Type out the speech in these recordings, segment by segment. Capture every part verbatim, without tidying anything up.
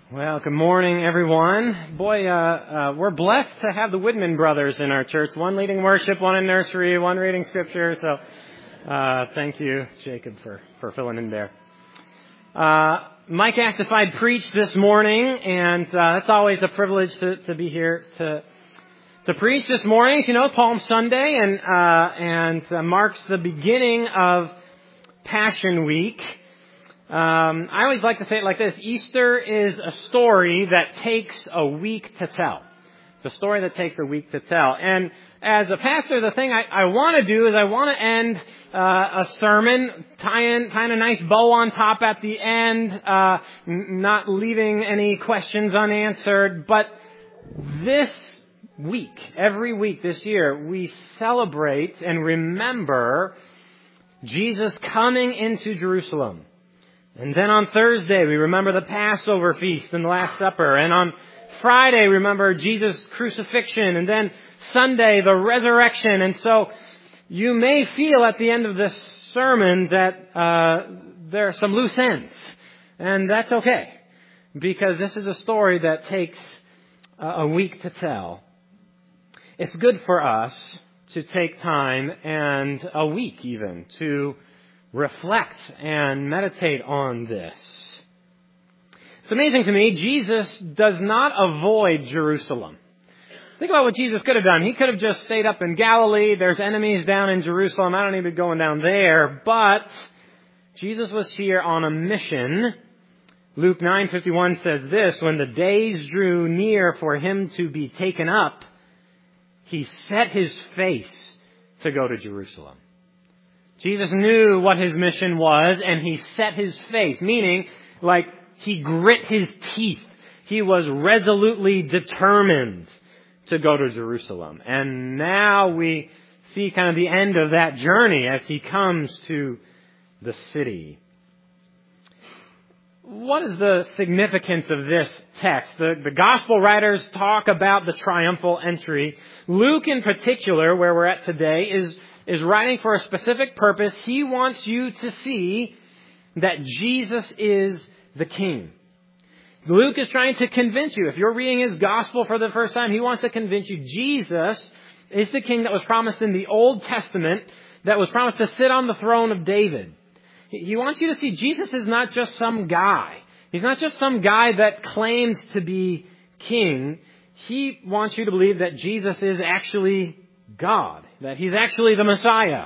Well, good morning, everyone. Boy, uh, uh, we're blessed to have the Woodman brothers in our church. One leading worship, one in nursery, one reading scripture. So, uh, thank you, Jacob, for, for filling in there. Uh, Mike asked if I'd preach this morning, and uh, it's always a privilege to, to be here to to preach this morning. As you know, Palm Sunday, and uh, and uh, marks the beginning of Passion Week. Um, I always like to say it like this. Easter is a story that takes a week to tell. It's a story that takes a week to tell. And as a pastor, the thing I, I want to do is I want to end uh, a sermon, tying tying a nice bow on top at the end, uh, n- not leaving any questions unanswered. But this week, every week this year, we celebrate and remember Jesus coming into Jerusalem. And then on Thursday, we remember the Passover feast and the Last Supper. And on Friday, remember Jesus' crucifixion. And then Sunday, the resurrection. And so you may feel at the end of this sermon that uh, there are some loose ends. And that's okay, because this is a story that takes a week to tell. It's good for us to take time, and a week even, to reflect and meditate on this. It's amazing to me, Jesus does not avoid Jerusalem. Think about what Jesus could have done. He could have just stayed up in Galilee. There's enemies down in Jerusalem. I don't need to be going down there. But Jesus was here on a mission. Luke nine fifty-one says this: when the days drew near for him to be taken up, he set his face to go to Jerusalem. Jesus knew what his mission was, and he set his face, meaning like he grit his teeth. He was resolutely determined to go to Jerusalem. And now we see kind of the end of that journey as he comes to the city. What is the significance of this text? The, the gospel writers talk about the triumphal entry. Luke in particular, where we're at today, is is writing for a specific purpose. He wants you to see that Jesus is the King. Luke is trying to convince you. If you're reading his gospel for the first time, he wants to convince you Jesus is the King that was promised in the Old Testament, that was promised to sit on the throne of David. He wants you to see Jesus is not just some guy. He's not just some guy that claims to be king. He wants you to believe that Jesus is actually God, that he's actually the Messiah.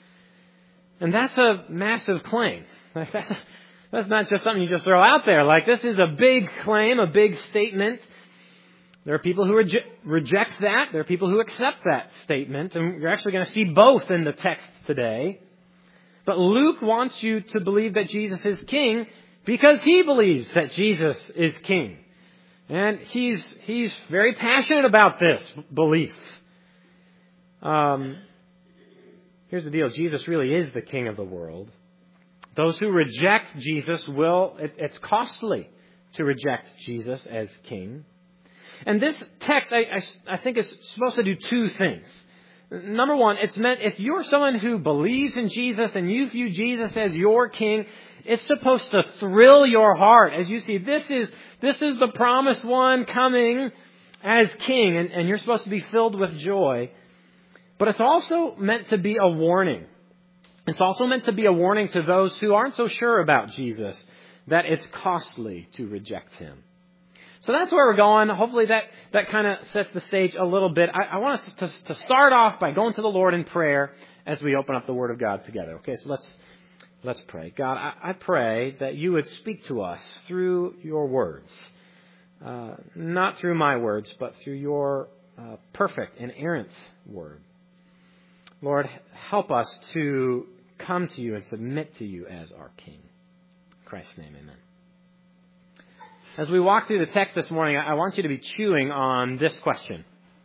And that's a massive claim. Like that's, a, that's not just something you just throw out there. Like, this is a big claim, a big statement. There are people who reje- reject that. There are people who accept that statement. And you're actually going to see both in the text today. But Luke wants you to believe that Jesus is king because he believes that Jesus is king. And he's he's very passionate about this belief. Um, here's the deal. Jesus really is the King of the world. Those who reject Jesus will, it, it's costly to reject Jesus as king. And this text, I, I, I think, is supposed to do two things. Number one, it's meant if you're someone who believes in Jesus and you view Jesus as your king, it's supposed to thrill your heart as you see this is this is the promised one coming as king, and, and you're supposed to be filled with joy. But it's also meant to be a warning. It's also meant to be a warning to those who aren't so sure about Jesus, that it's costly to reject him. So that's where we're going. Hopefully that, that kind of sets the stage a little bit. I, I want us to, to start off by going to the Lord in prayer as we open up the Word of God together. Okay, so let's let's pray. God, I, I pray that you would speak to us through your words. Uh, not through my words, but through your uh, perfect, inerrant word. Lord, help us to come to you and submit to you as our King. In Christ's name, amen. As we walk through the text this morning, I want you to be chewing on this question.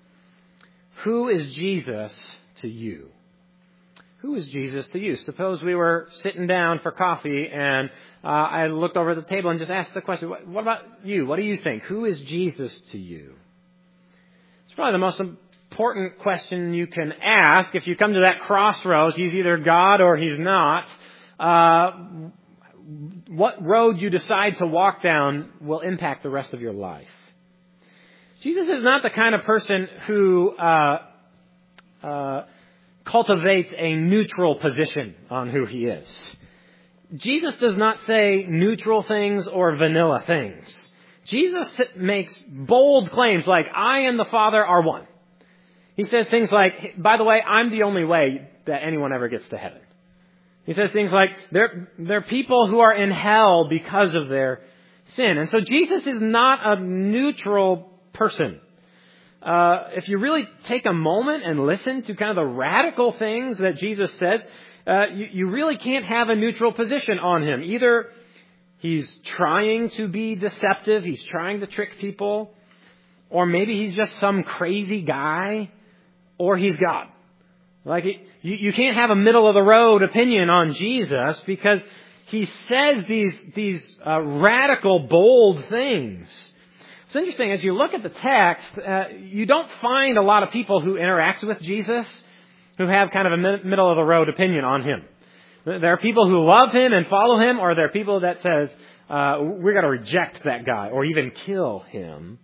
Who is Jesus to you? Who is Jesus to you? Suppose we were sitting down for coffee and uh, I looked over at the table and just asked the question, what, what about you? What do you think? Who is Jesus to you? It's probably the most important question you can ask. If you come to that crossroads, he's either God or he's not. Uh, what road you decide to walk down will impact the rest of your life. Jesus is not the kind of person who uh, uh, cultivates a neutral position on who he is. Jesus does not say neutral things or vanilla things. Jesus makes bold claims like, I and the Father are one. He says things like, by the way, I'm the only way that anyone ever gets to heaven. He says things like, there, there are people who are in hell because of their sin. And so Jesus is not a neutral person. Uh, if you really take a moment and listen to kind of the radical things that Jesus says, uh, you, you really can't have a neutral position on him. Either he's trying to be deceptive, he's trying to trick people, or maybe he's just some crazy guy, or he's God. Like, it, you, you can't have a middle-of-the-road opinion on Jesus because he says these, these uh, radical, bold things. It's interesting, as you look at the text, uh, you don't find a lot of people who interact with Jesus who have kind of a middle-of-the-road opinion on him. There are people who love him and follow him, or there are people that says, uh, we're going to reject that guy, or even kill him.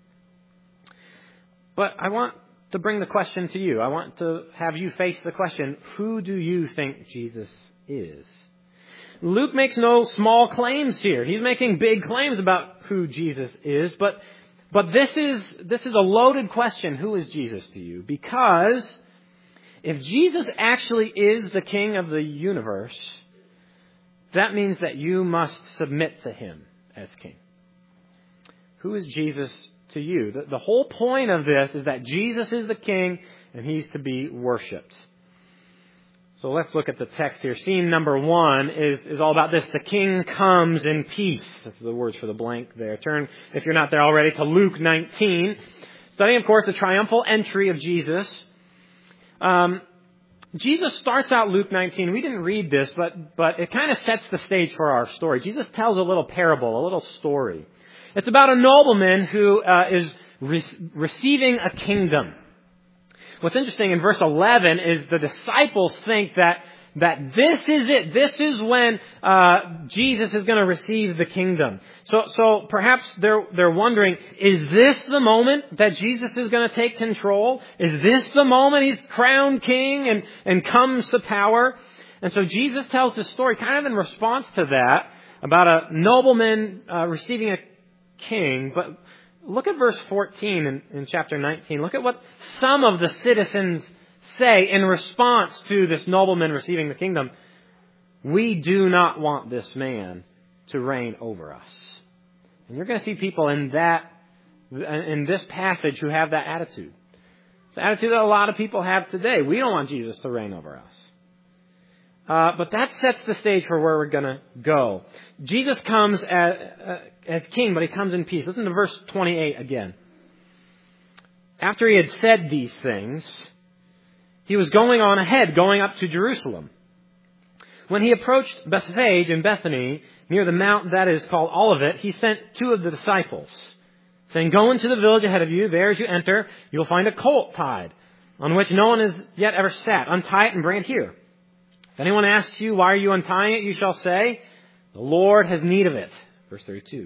But I want to bring the question to you. I want to have you face the question, who do you think Jesus is? Luke makes no small claims here. He's making big claims about who Jesus is, but but this is this is a loaded question. Who is Jesus to you? Because if Jesus actually is the King of the universe, that means that you must submit to him as King. Who is Jesus to you? The, the whole point of this is that Jesus is the King and he's to be worshipped. So let's look at the text here. Scene number one is, is all about this. The King comes in peace. This is the words for the blank there. Turn, if you're not there already, to Luke nineteen. Studying, of course, the triumphal entry of Jesus. Um, Jesus starts out Luke nineteen. We didn't read this, but, but it kind of sets the stage for our story. Jesus tells a little parable, a little story. It's about a nobleman who uh, is re- receiving a kingdom. What's interesting in verse eleven is the disciples think that that this is it. This is when uh, Jesus is going to receive the kingdom. So, so perhaps they're they're wondering: is this the moment that Jesus is going to take control? Is this the moment he's crowned king and and comes to power? And so Jesus tells this story kind of in response to that about a nobleman uh, receiving a king, but. Look at verse fourteen in, in chapter nineteen. Look at what some of the citizens say in response to this nobleman receiving the kingdom. We do not want this man to reign over us. And you're going to see people in that, in this passage who have that attitude. It's the attitude that a lot of people have today. We don't want Jesus to reign over us. Uh, but that sets the stage for where we're going to go. Jesus comes as, uh, as king, but he comes in peace. Listen to verse twenty-eight again. After he had said these things, he was going on ahead, going up to Jerusalem. When he approached Bethphage in Bethany, near the mount that is called Olivet, he sent two of the disciples, saying, go into the village ahead of you. There as you enter, you'll find a colt tied, on which no one has yet ever sat. Untie it and bring it here. If anyone asks you, why are you untying it? You shall say, the Lord has need of it. Verse thirty-two.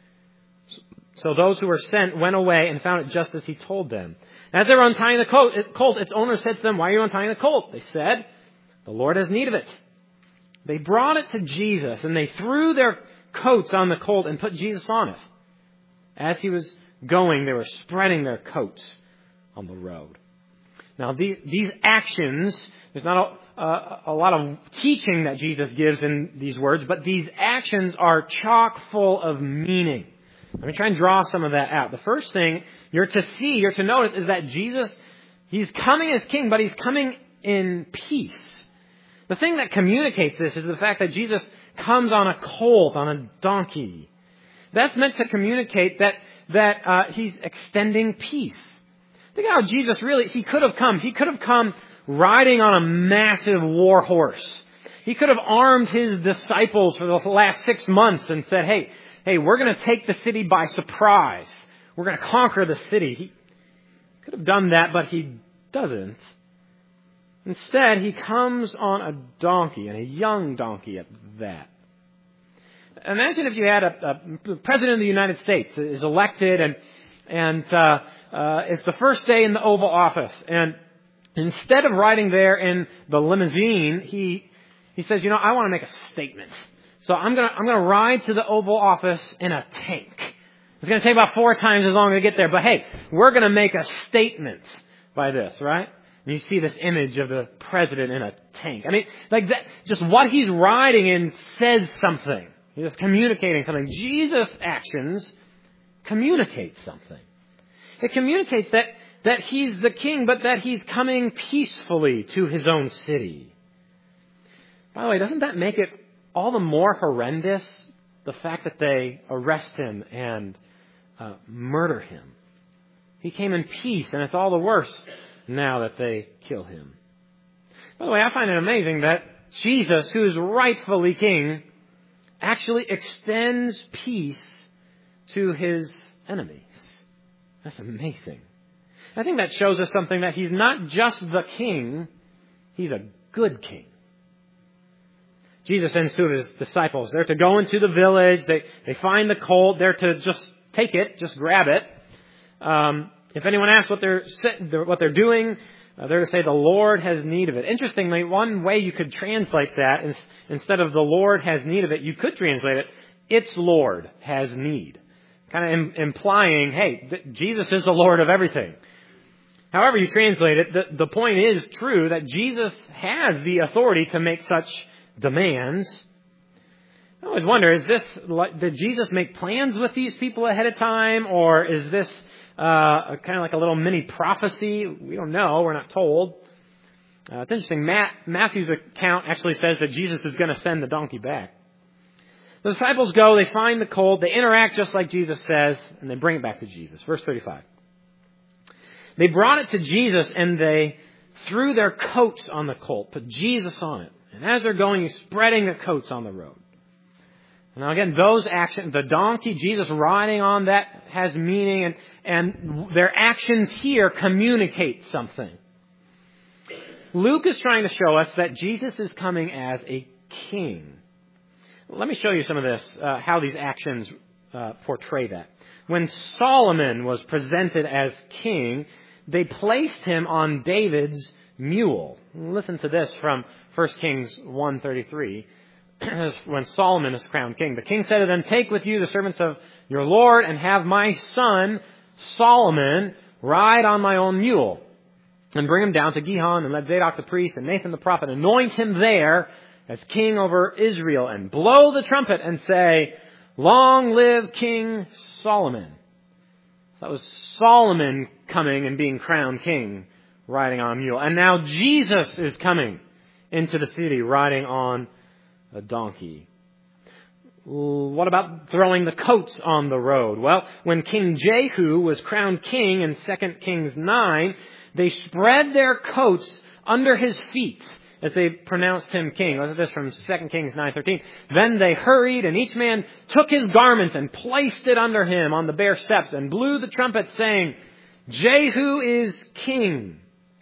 So those who were sent went away and found it just as he told them. As they were untying the colt, its owner said to them, why are you untying the colt? They said, the Lord has need of it. They brought it to Jesus and they threw their coats on the colt and put Jesus on it. As he was going, they were spreading their coats on the road. Now, these, these actions, there's not a, a, a lot of teaching that Jesus gives in these words, but these actions are chock full of meaning. Let me try and draw some of that out. The first thing you're to see, you're to notice, is that Jesus, he's coming as king, but he's coming in peace. The thing that communicates this is the fact that Jesus comes on a colt, on a donkey. That's meant to communicate that, that uh, he's extending peace. Think how Jesus really, he could have come. He could have come riding on a massive war horse. He could have armed his disciples for the last six months and said, hey, hey, we're going to take the city by surprise. We're going to conquer the city. He could have done that, but he doesn't. Instead, he comes on a donkey, and a young donkey at that. Imagine if you had a, a president of the United States is elected and and uh, uh, it's the first day in the Oval Office, and instead of riding there in the limousine, he he says, you know, I want to make a statement. So I'm gonna I'm gonna ride to the Oval Office in a tank. It's gonna take about four times as long to get there, but hey, we're gonna make a statement by this, right? And you see this image of the president in a tank. I mean, like that, just what he's riding in says something. He's just communicating something. Jesus' actions communicate something. It communicates that, that he's the king, but that he's coming peacefully to his own city. By the way, doesn't that make it all the more horrendous, the fact that they arrest him and uh, murder him? He came in peace, and it's all the worse now that they kill him. By the way, I find it amazing that Jesus, who is rightfully king, actually extends peace to his enemies. That's amazing. I think that shows us something, that he's not just the king, he's a good king. Jesus sends two of his disciples. They're to go into the village. They, they find the colt. They're to just take it, just grab it. Um, if anyone asks what they're what they're doing, uh, they're to say the Lord has need of it. Interestingly, one way you could translate that is, instead of the Lord has need of it, you could translate it, its Lord has need. Kind of im- implying, hey, th- Jesus is the Lord of everything. However you translate it, the, the point is true that Jesus has the authority to make such demands. I always wonder, is this, did Jesus make plans with these people ahead of time, or is this uh, kind of like a little mini prophecy? We don't know. We're not told. Uh, it's interesting. Matt, Matthew's account actually says that Jesus is going to send the donkey back. The disciples go, they find the colt, they interact just like Jesus says, and they bring it back to Jesus. Verse thirty-five. They brought it to Jesus, and they threw their coats on the colt, put Jesus on it. And as they're going, he's spreading the coats on the road. Now again, those actions, the donkey, Jesus riding on that, has meaning, and, and their actions here communicate something. Luke is trying to show us that Jesus is coming as a king. Let me show you some of this, uh, how these actions uh, portray that. When Solomon was presented as king, they placed him on David's mule. Listen to this from First Kings one thirty-three. When Solomon is crowned king, the king said to them, "Take with you the servants of your Lord, and have my son Solomon ride on my own mule, and bring him down to Gihon, and let Zadok the priest and Nathan the prophet anoint him there as king over Israel, and blow the trumpet and say, 'Long live King Solomon.'" That was Solomon coming and being crowned king, riding on a mule. And now Jesus is coming into the city, riding on a donkey. What about throwing the coats on the road? Well, when King Jehu was crowned king in Second Kings nine, they spread their coats under his feet as they pronounced him king. Look at this from Second Kings nine thirteen. Then they hurried, and each man took his garment and placed it under him on the bare steps, and blew the trumpet, saying, "Jehu is king."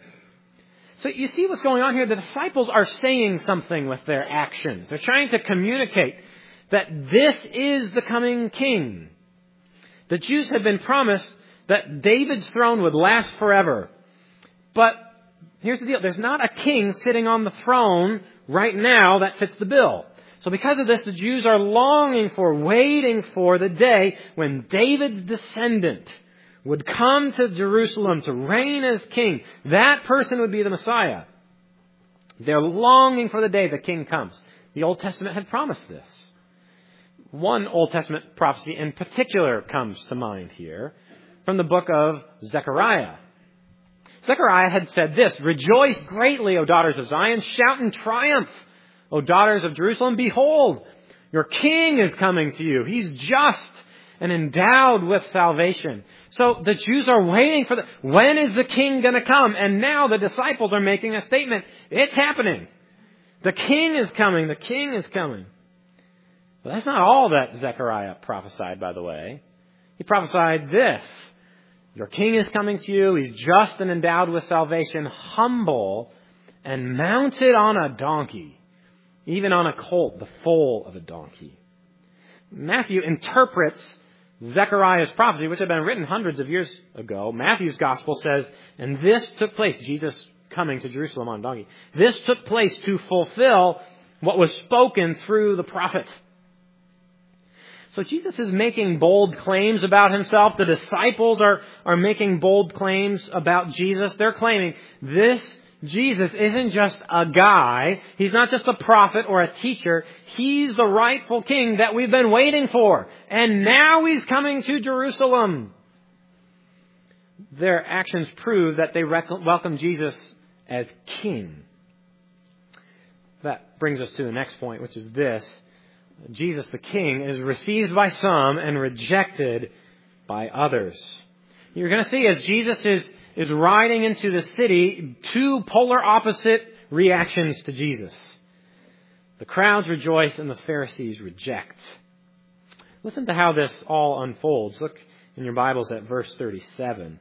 So you see what's going on here? The disciples are saying something with their actions. They're trying to communicate that this is the coming king. The Jews had been promised that David's throne would last forever. But here's the deal. There's not a king sitting on the throne right now that fits the bill. So because of this, the Jews are longing for, waiting for the day when David's descendant would come to Jerusalem to reign as king. That person would be the Messiah. They're longing for the day the king comes. The Old Testament had promised this. One Old Testament prophecy in particular comes to mind here from the book of Zechariah. Zechariah had said this, "Rejoice greatly, O daughters of Zion. Shout in triumph, O daughters of Jerusalem. Behold, your king is coming to you. He's just and endowed with salvation." So the Jews are waiting for the, when is the king going to come? And now the disciples are making a statement. It's happening. The king is coming. The king is coming. But that's not all that Zechariah prophesied, by the way. He prophesied this. Your king is coming to you. He's just and endowed with salvation, humble and mounted on a donkey, even on a colt, the foal of a donkey. Matthew interprets Zechariah's prophecy, which had been written hundreds of years ago. Matthew's gospel says, and this took place, Jesus coming to Jerusalem on a donkey. This took place to fulfill what was spoken through the prophet. So Jesus is making bold claims about himself. The disciples are, are making bold claims about Jesus. They're claiming this Jesus isn't just a guy. He's not just a prophet or a teacher. He's the rightful king that we've been waiting for. And now he's coming to Jerusalem. Their actions prove that they welcome Jesus as king. That brings us to the next point, which is this. Jesus the king is received by some and rejected by others. You're going to see as Jesus is is riding into the city, two polar opposite reactions to Jesus. The crowds rejoice and the Pharisees reject. Listen to how this all unfolds. Look in your Bibles at verse thirty-seven.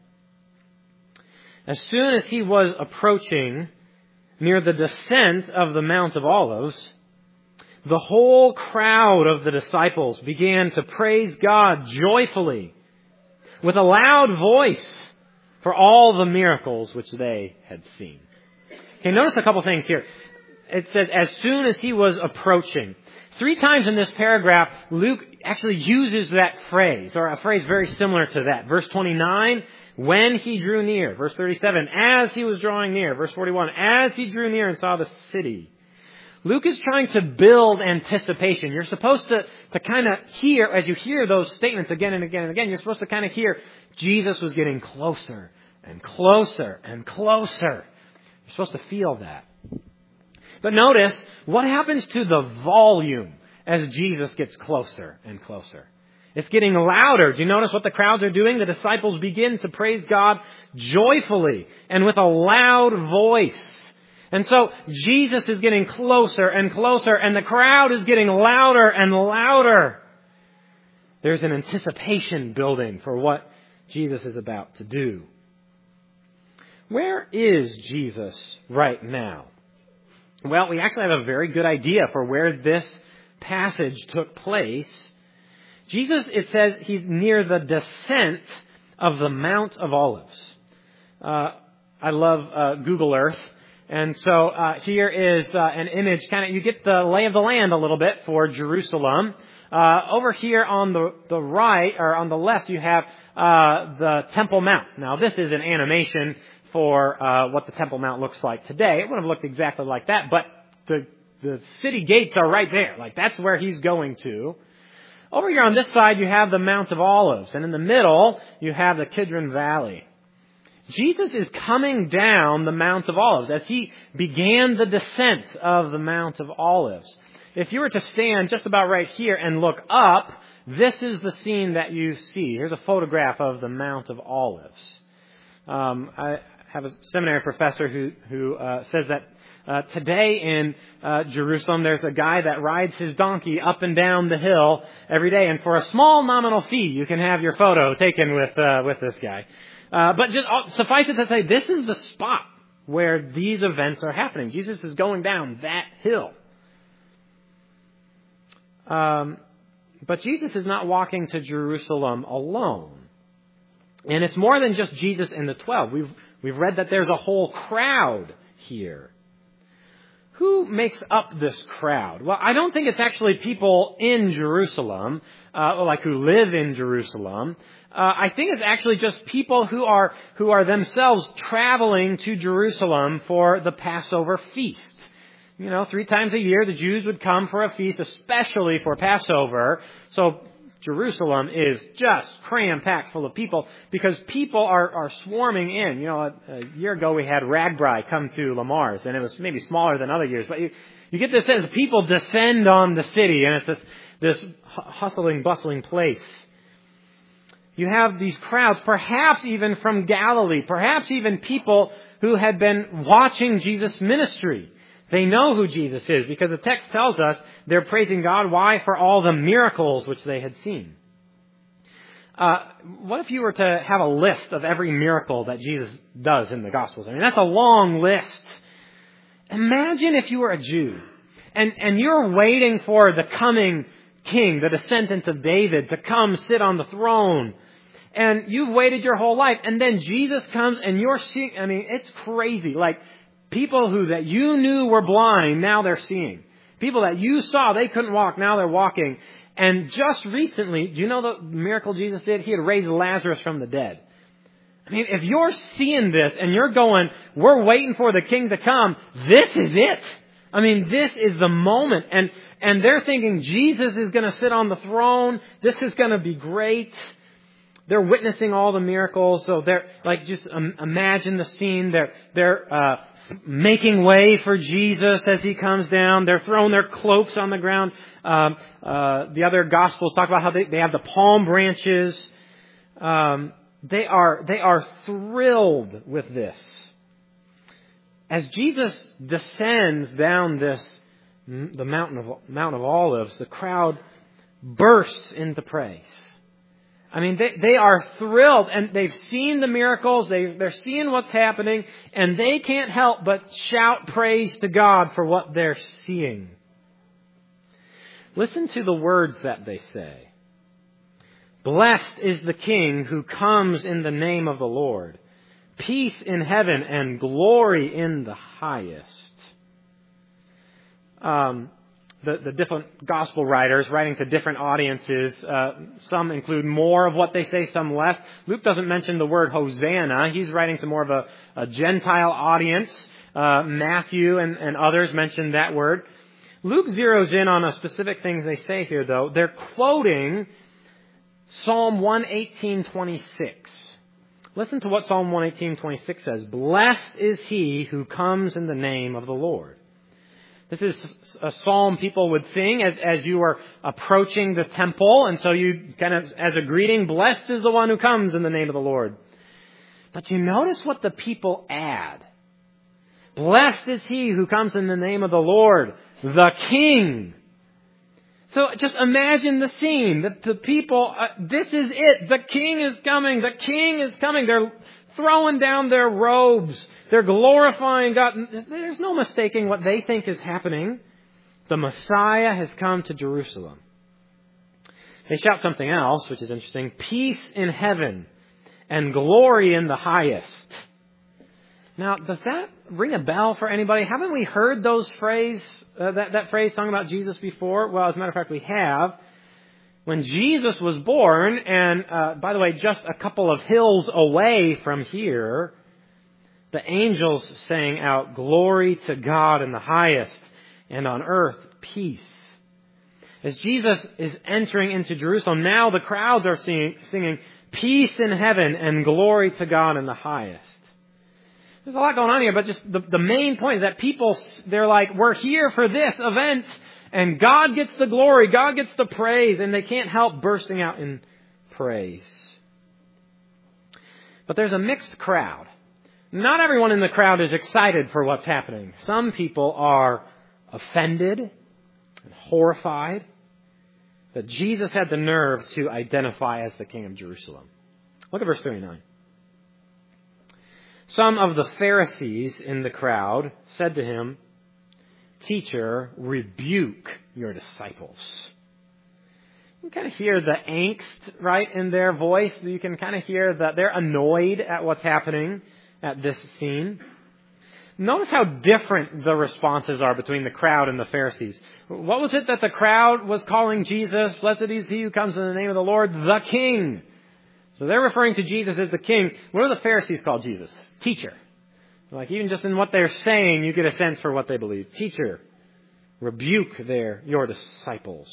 As soon as he was approaching near the descent of the Mount of Olives, the whole crowd of the disciples began to praise God joyfully with a loud voice for all the miracles which they had seen. Okay, notice a couple things here. It says, as soon as he was approaching. Three times in this paragraph, Luke actually uses that phrase, or a phrase very similar to that. Verse twenty-nine, when he drew near. Verse thirty-seven, as he was drawing near. Verse forty-one, as he drew near and saw the city. Luke is trying to build anticipation. You're supposed to, to kind of hear, as you hear those statements again and again and again, you're supposed to kind of hear Jesus was getting closer and closer and closer. You're supposed to feel that. But notice what happens to the volume as Jesus gets closer and closer. It's getting louder. Do you notice what the crowds are doing? The disciples begin to praise God joyfully and with a loud voice. And so Jesus is getting closer and closer, and the crowd is getting louder and louder. There's an anticipation building for what Jesus is about to do. Where is Jesus right now? Well, we actually have a very good idea for where this passage took place. Jesus, it says, he's near the descent of the Mount of Olives. Uh, I love uh, Google Earth. And so uh, here is uh, an image, kind of, you get the lay of the land a little bit for Jerusalem. Uh, over here on the, the right, or on the left, you have uh, the Temple Mount. Now, this is an animation for uh, what the Temple Mount looks like today. It would have looked exactly like that, but the the city gates are right there. Like, that's where he's going to. Over here on this side, you have the Mount of Olives. And in the middle, you have the Kidron Valley. Jesus is coming down the Mount of Olives as he began the descent of the Mount of Olives. If you were to stand just about right here and look up, this is the scene that you see. Here's a photograph of the Mount of Olives. Um, I have a seminary professor who, who uh, says that uh, today in uh, Jerusalem, there's a guy that rides his donkey up and down the hill every day. And for a small nominal fee, you can have your photo taken with uh, with this guy. Uh, but just uh, suffice it to say, this is the spot where these events are happening. Jesus is going down that hill. Um, but Jesus is not walking to Jerusalem alone. And it's more than just Jesus and the twelve. We've, we've read that there's a whole crowd here. Who makes up this crowd? Well, I don't think it's actually people in Jerusalem, uh, like who live in Jerusalem. Uh, I think it's actually just people who are who are themselves traveling to Jerusalem for the Passover feast. You know, three times a year the Jews would come for a feast, especially for Passover. So Jerusalem is just cram-packed full of people because people are, are swarming in. You know, a, a year ago we had Ragbri come to Lamar's, and it was maybe smaller than other years. But you, you get this sense people descend on the city, and it's this, this hustling, bustling place. You have these crowds, perhaps even from Galilee, perhaps even people who had been watching Jesus' ministry. They know who Jesus is because the text tells us they're praising God. Why? For all the miracles which they had seen. Uh, what if you were to have a list of every miracle that Jesus does in the Gospels? I mean, that's a long list. Imagine if you were a Jew and, and you're waiting for the coming king, the descendant of David, to come sit on the throne. And you've waited your whole life. And then Jesus comes and you're seeing, I mean, it's crazy. Like, people who that you knew were blind, now they're seeing. People that you saw, they couldn't walk, now they're walking. And just recently, do you know the miracle Jesus did? He had raised Lazarus from the dead. I mean, if you're seeing this and you're going, we're waiting for the king to come, this is it. I mean, this is the moment. And, and they're thinking Jesus is going to sit on the throne. This is going to be great. They're witnessing all the miracles. So they're like, just um, imagine the scene. They're, they're, uh, making way for Jesus as he comes down. They're throwing their cloaks on the ground. Um, uh, the other Gospels talk about how they, they have the palm branches. Um, they are they are thrilled with this. As Jesus descends down this the mountain of Mount of Olives, the crowd bursts into praise. I mean, they, they are thrilled, and they've seen the miracles, they, they're seeing what's happening, and they can't help but shout praise to God for what they're seeing. Listen to the words that they say. Blessed is the King who comes in the name of the Lord. Peace in heaven and glory in the highest. Um... The, the different gospel writers writing to different audiences, uh, some include more of what they say, some less. Luke doesn't mention the word Hosanna. He's writing to more of a, a Gentile audience. Uh, Matthew and, and others mention that word. Luke zeroes in on a specific things they say here, though. They're quoting Psalm one eighteen twenty-six. Listen to what Psalm one eighteen twenty-six says. Blessed is he who comes in the name of the Lord. This is a psalm people would sing as, as you are approaching the temple. And so you kind of, as a greeting, blessed is the one who comes in the name of the Lord. But you notice what the people add. Blessed is he who comes in the name of the Lord, the King. So just imagine the scene. The, the people, uh, this is it. The King is coming. The King is coming. They're throwing down their robes. They're glorifying God. There's no mistaking what they think is happening. The Messiah has come to Jerusalem. They shout something else, which is interesting. Peace in heaven and glory in the highest. Now, does that ring a bell for anybody? Haven't we heard those phrase, uh, that, that phrase sung about Jesus before? Well, as a matter of fact, we have. When Jesus was born, and uh, by the way, just a couple of hills away from here, the angels sang out, glory to God in the highest, and on earth, peace. As Jesus is entering into Jerusalem, now the crowds are singing, singing peace in heaven and glory to God in the highest. There's a lot going on here, but just the, the main point is that people, they're like, we're here for this event, and God gets the glory, God gets the praise, and they can't help bursting out in praise. But there's a mixed crowd. Not everyone in the crowd is excited for what's happening. Some people are offended and horrified that Jesus had the nerve to identify as the King of Jerusalem. Look at verse thirty-nine. Some of the Pharisees in the crowd said to him, Teacher, rebuke your disciples. You can kind of hear the angst, right, in their voice. You can kind of hear that they're annoyed at what's happening at this scene. Notice how different the responses are between the crowd and the Pharisees. What was it that the crowd was calling Jesus? Blessed is he who comes in the name of the Lord, the King. So they're referring to Jesus as the King. What do the Pharisees call Jesus? Teacher. Like even just in what they're saying, you get a sense for what they believe. Teacher, rebuke their your disciples.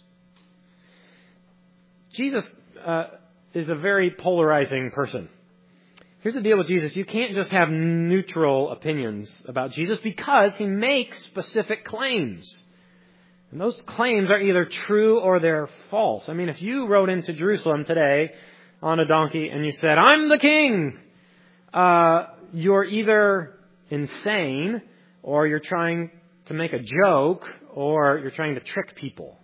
Jesus uh, is a very polarizing person. Here's the deal with Jesus. You can't just have neutral opinions about Jesus because he makes specific claims. And those claims are either true or they're false. I mean, if you rode into Jerusalem today on a donkey and you said, I'm the king, uh, you're either insane or you're trying to make a joke or you're trying to trick people.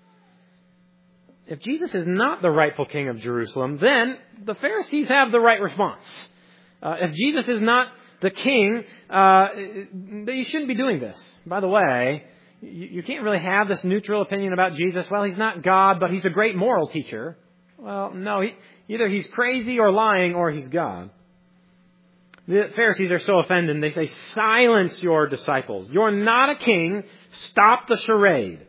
If Jesus is not the rightful king of Jerusalem, then the Pharisees have the right response. Uh, if Jesus is not the king, uh, you shouldn't be doing this. By the way, you, you can't really have this neutral opinion about Jesus. Well, he's not God, but he's a great moral teacher. Well, no, he, either he's crazy or lying or he's God. The Pharisees are so offended, and they say, silence your disciples. You're not a king. Stop the charade.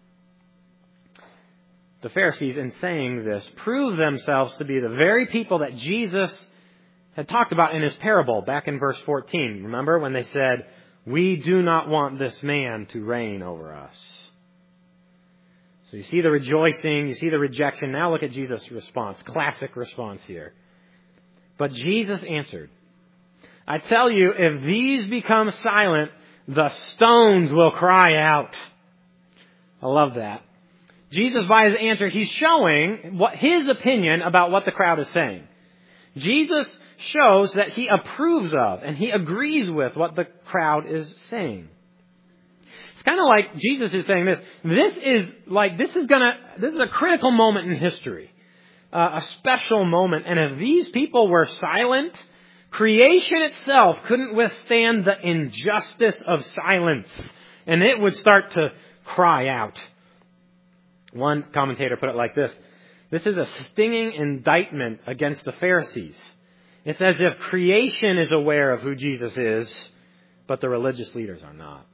The Pharisees, in saying this, prove themselves to be the very people that Jesus had talked about in his parable back in verse fourteen. Remember when they said, we do not want this man to reign over us. So you see the rejoicing, you see the rejection. Now look at Jesus' response. Classic response here. But Jesus answered, I tell you, if these become silent, the stones will cry out. I love that. Jesus, by his answer, he's showing what his opinion about what the crowd is saying. Jesus shows that he approves of and he agrees with what the crowd is saying. It's kind of like Jesus is saying this. This is like, this is gonna, this is a critical moment in history. Uh, a special moment. And if these people were silent, creation itself couldn't withstand the injustice of silence. And it would start to cry out. One commentator put it like this. This is a stinging indictment against the Pharisees. It's as if creation is aware of who Jesus is, but the religious leaders are not.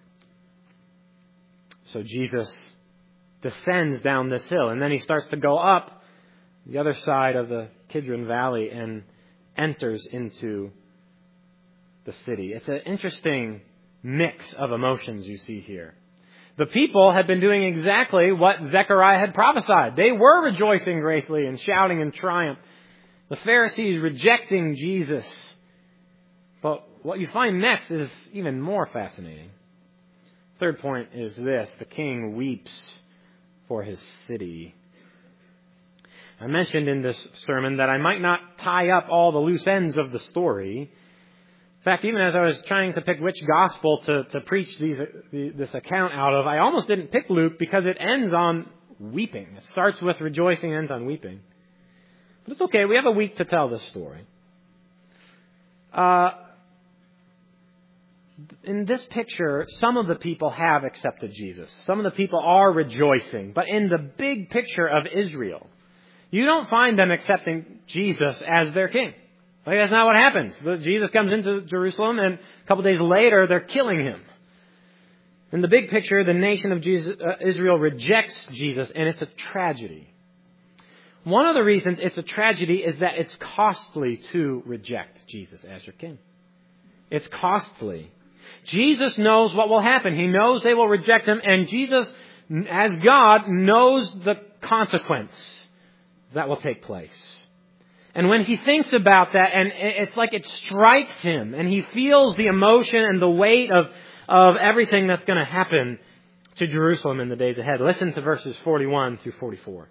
So Jesus descends down this hill, and then he starts to go up the other side of the Kidron Valley and enters into the city. It's an interesting mix of emotions you see here. The people had been doing exactly what Zechariah had prophesied. They were rejoicing greatly and shouting in triumph. The Pharisees rejecting Jesus. But what you find next is even more fascinating. Third point is this. The king weeps for his city. I mentioned in this sermon that I might not tie up all the loose ends of the story. In fact, even as I was trying to pick which gospel to, to preach these, this account out of, I almost didn't pick Luke because it ends on weeping. It starts with rejoicing and ends on weeping. But it's okay. We have a week to tell this story. Uh, in this picture, some of the people have accepted Jesus. Some of the people are rejoicing. But in the big picture of Israel, you don't find them accepting Jesus as their king. Like, that's not what happens. Jesus comes into Jerusalem, and a couple days later, they're killing him. In the big picture, the nation of Jesus, uh, Israel rejects Jesus, and it's a tragedy. One of the reasons it's a tragedy is that it's costly to reject Jesus as your king. It's costly. Jesus knows what will happen. He knows they will reject him, and Jesus, as God, knows the consequence that will take place. And when he thinks about that, and it's like it strikes him, and he feels the emotion and the weight of, of everything that's going to happen to Jerusalem in the days ahead. Listen to verses forty-one through forty-four.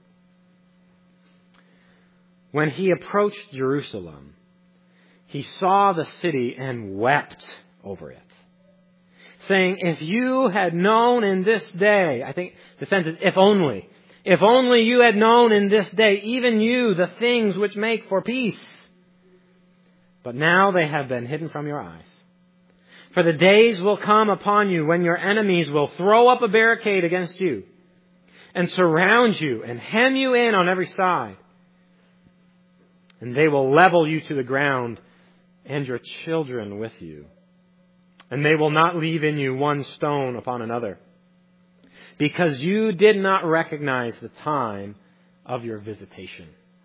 When he approached Jerusalem, he saw the city and wept over it, saying, if you had known in this day, I think the sense is, if only, if only you had known in this day, even you, the things which make for peace. But now they have been hidden from your eyes. For the days will come upon you when your enemies will throw up a barricade against you and surround you and hem you in on every side. And they will level you to the ground and your children with you. And they will not leave in you one stone upon another, because you did not recognize the time of your visitation.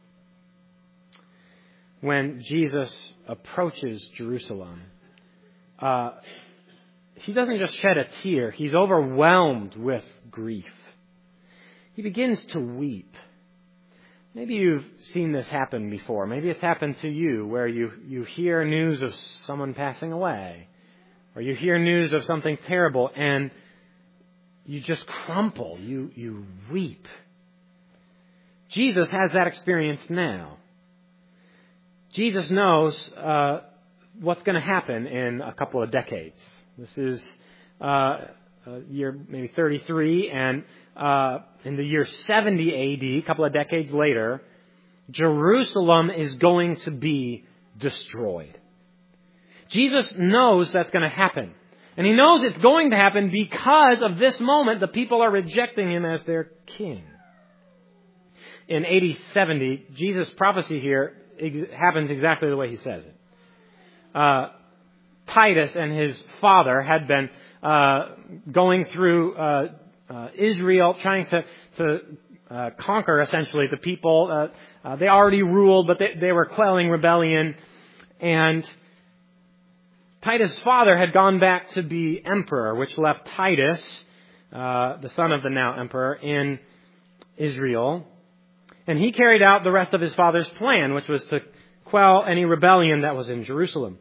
When Jesus approaches Jerusalem, uh, he doesn't just shed a tear. He's overwhelmed with grief. He begins to weep. Maybe you've seen this happen before. Maybe it's happened to you, where you, you hear news of someone passing away, or you hear news of something terrible, and you just crumple. You, you weep. Jesus has that experience now. Jesus knows uh, what's going to happen in a couple of decades. This is uh, year maybe thirty-three, and uh, in the year seventy A D, a couple of decades later, Jerusalem is going to be destroyed. Jesus knows that's going to happen. And he knows it's going to happen because of this moment the people are rejecting him as their king. In A D seventy, Jesus' prophecy here ex- happens exactly the way he says it. Uh, Titus and his father had been uh, going through uh, uh, Israel, trying to, to uh, conquer, essentially, the people. Uh, uh, they already ruled, but they, they were quelling rebellion. And Titus' father had gone back to be emperor, which left Titus, uh, the son of the now emperor, in Israel. And he carried out the rest of his father's plan, which was to quell any rebellion that was in Jerusalem.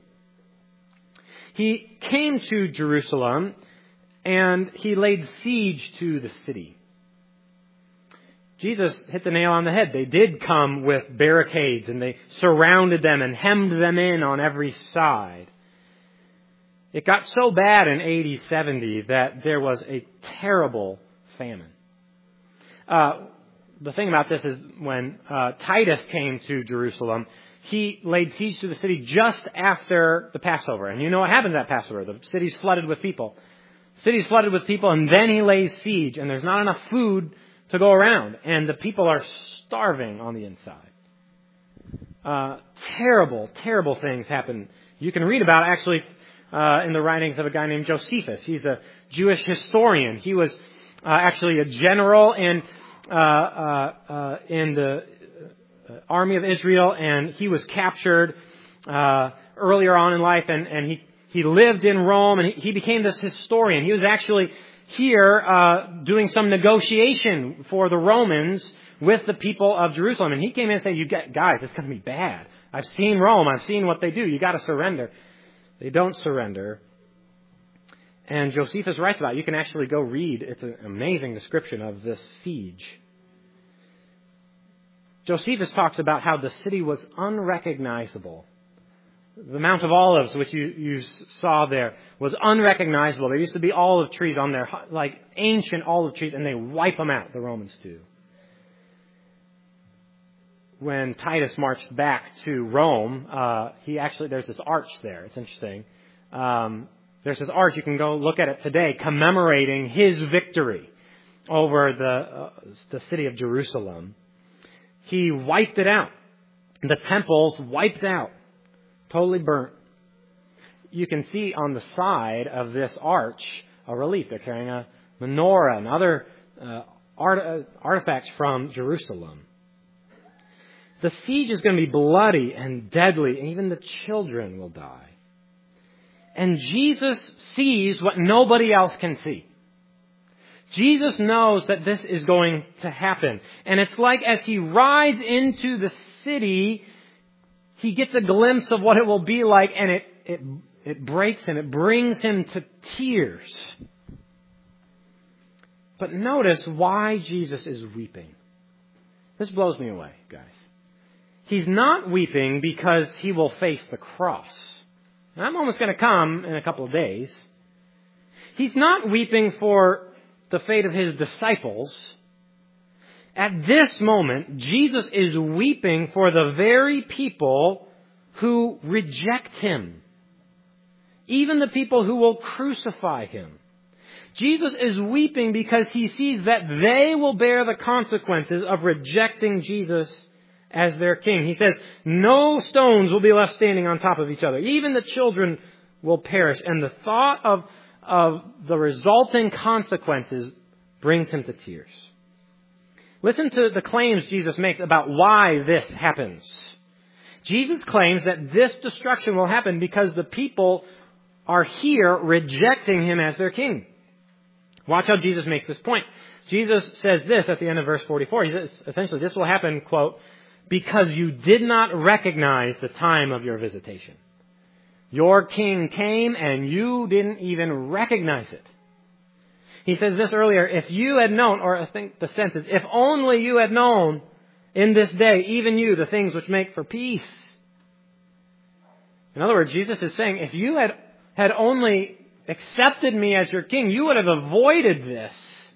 He came to Jerusalem and he laid siege to the city. Jesus hit the nail on the head. They did come with barricades and they surrounded them and hemmed them in on every side. It got so bad in A D seventy that there was a terrible famine. Uh, the thing about this is when uh, Titus came to Jerusalem, he laid siege to the city just after the Passover. And you know what happened at Passover. The city's flooded with people. The city's flooded with people, and then he lays siege, and there's not enough food to go around. And the people are starving on the inside. Uh, terrible, terrible things happen. You can read about, actually, uh, in the writings of a guy named Josephus. He's a Jewish historian. He was uh, actually a general in, uh, uh, uh, in the army of Israel, and he was captured uh, earlier on in life, and, and he, he lived in Rome, and he, he became this historian. He was actually here uh, doing some negotiation for the Romans with the people of Jerusalem. And he came in and said, "You guys, it's going to be bad. I've seen Rome. I've seen what they do. You got to surrender." They don't surrender. And Josephus writes about it. You can actually go read. It's an amazing description of this siege. Josephus talks about how the city was unrecognizable. The Mount of Olives, which you, you saw there, was unrecognizable. There used to be olive trees on there, like ancient olive trees, and they wipe them out, the Romans do. When Titus marched back to Rome, uh, he actually, there's this arch there. It's interesting. Um, there's this arch, you can go look at it today, commemorating his victory over the, uh, the city of Jerusalem. He wiped it out. The temples wiped out. Totally burnt. You can see on the side of this arch a relief. They're carrying a menorah and other uh, art, uh, artifacts from Jerusalem. The siege is going to be bloody and deadly, and even the children will die. And Jesus sees what nobody else can see. Jesus knows that this is going to happen. And it's like as he rides into the city, he gets a glimpse of what it will be like, and it, it, it breaks him. It brings him to tears. But notice why Jesus is weeping. This blows me away, guys. He's not weeping because he will face the cross. And that moment's going to come in a couple of days. He's not weeping for the fate of his disciples. At this moment, Jesus is weeping for the very people who reject him. Even the people who will crucify him. Jesus is weeping because he sees that they will bear the consequences of rejecting Jesus as their king. He says, no stones will be left standing on top of each other. Even the children will perish. And the thought of, of the resulting consequences brings him to tears. Listen to the claims Jesus makes about why this happens. Jesus claims that this destruction will happen because the people are here rejecting him as their king. Watch how Jesus makes this point. Jesus says this at the end of verse forty-four. He says, essentially, this will happen, quote, because you did not recognize the time of your visitation. Your king came and you didn't even recognize it. He says this earlier, if you had known, or I think the sense is, if only you had known in this day, even you, the things which make for peace. In other words, Jesus is saying, if you had, had only accepted me as your king, you would have avoided this.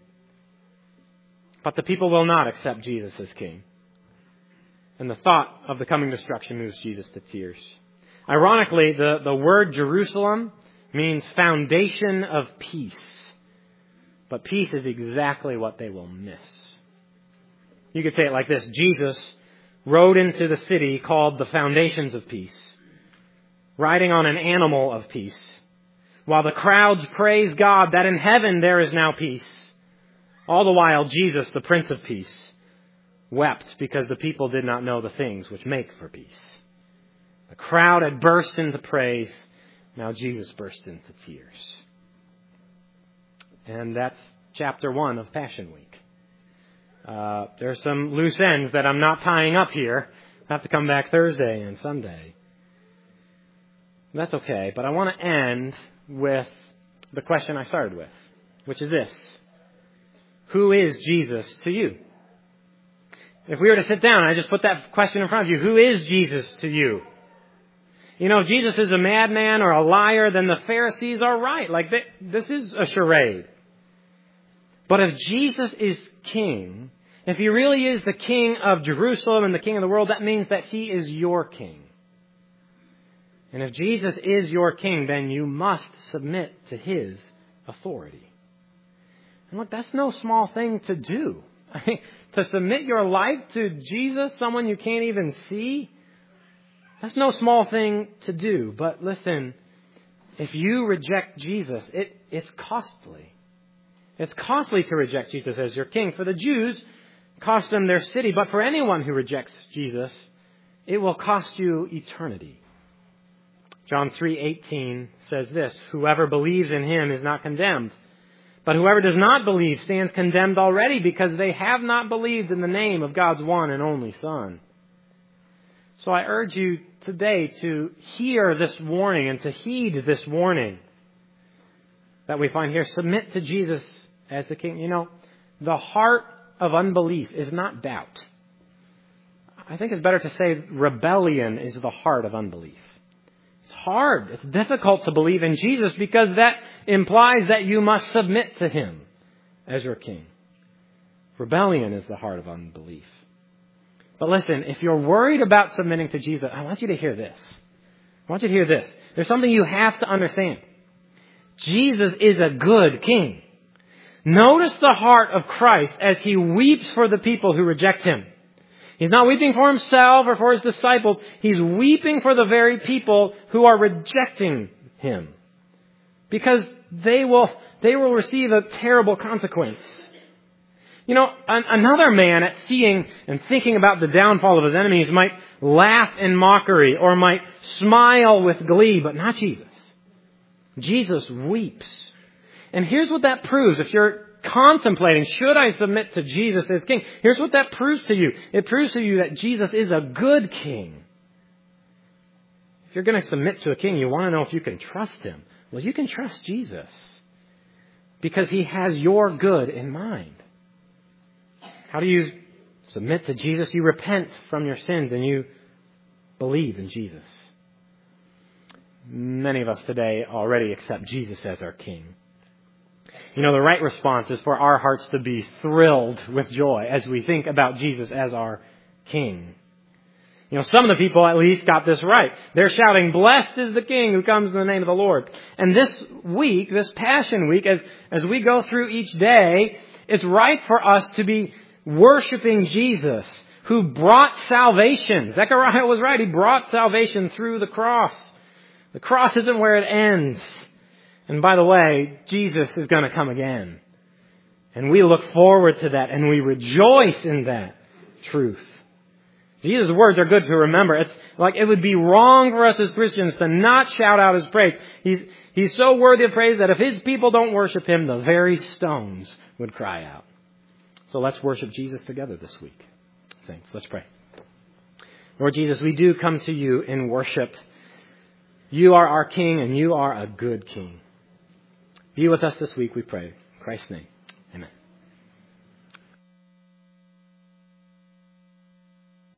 But the people will not accept Jesus as king. And the thought of the coming destruction moves Jesus to tears. Ironically, the, the word Jerusalem means foundation of peace. But peace is exactly what they will miss. You could say it like this. Jesus rode into the city called the Foundations of Peace, riding on an animal of peace, while the crowds praise God that in heaven there is now peace. All the while, Jesus, the Prince of Peace, wept because the people did not know the things which make for peace. The crowd had burst into praise. Now Jesus burst into tears. And that's chapter one of Passion Week. Uh, there are some loose ends that I'm not tying up here. I have to come back Thursday and Sunday. That's okay, but I want to end with the question I started with, which is this. Who is Jesus to you? If we were to sit down, I just put that question in front of you. Who is Jesus to you? You know, if Jesus is a madman or a liar, then the Pharisees are right. Like, they, this is a charade. But if Jesus is king, if he really is the king of Jerusalem and the king of the world, that means that he is your king. And if Jesus is your king, then you must submit to his authority. And look, that's no small thing to do. I mean, to submit your life to Jesus, someone you can't even see, that's no small thing to do. But listen, if you reject Jesus, it, it's costly. It's costly to reject Jesus as your king. For the Jews, it cost them their city. But for anyone who rejects Jesus, it will cost you eternity. John three eighteen says this, whoever believes in him is not condemned. But whoever does not believe stands condemned already because they have not believed in the name of God's one and only Son. So I urge you today to hear this warning and to heed this warning that we find here. Submit to Jesus as the King. You know, the heart of unbelief is not doubt. I think it's better to say rebellion is the heart of unbelief. It's hard. It's difficult to believe in Jesus because that implies that you must submit to him as your king. Rebellion is the heart of unbelief. But listen, if you're worried about submitting to Jesus, I want you to hear this. I want you to hear this. There's something you have to understand. Jesus is a good king. Notice the heart of Christ as he weeps for the people who reject him. He's not weeping for himself or for his disciples. He's weeping for the very people who are rejecting him. Because they will, they will receive a terrible consequence. You know, an, another man at seeing and thinking about the downfall of his enemies might laugh in mockery or might smile with glee, but not Jesus. Jesus weeps. And here's what that proves. If you're contemplating, should I submit to Jesus as king? Here's what that proves to you. It proves to you that Jesus is a good king. If you're going to submit to a king, you want to know if you can trust him. Well, you can trust Jesus because he has your good in mind. How do you submit to Jesus? You repent from your sins and you believe in Jesus. Many of us today already accept Jesus as our king. You know, the right response is for our hearts to be thrilled with joy as we think about Jesus as our king. You know, some of the people at least got this right. They're shouting, blessed is the king who comes in the name of the Lord. And this week, this Passion Week, as, as we go through each day, it's right for us to be worshiping Jesus who brought salvation. Zechariah was right. He brought salvation through the cross. The cross isn't where it ends. And by the way, Jesus is going to come again. And we look forward to that and we rejoice in that truth. Jesus' words are good to remember. It's like it would be wrong for us as Christians to not shout out his praise. He's, he's so worthy of praise that if his people don't worship him, the very stones would cry out. So let's worship Jesus together this week. Thanks. Let's pray. Lord Jesus, we do come to you in worship. You are our King and you are a good King. Be with us this week, we pray. In Christ's name, amen.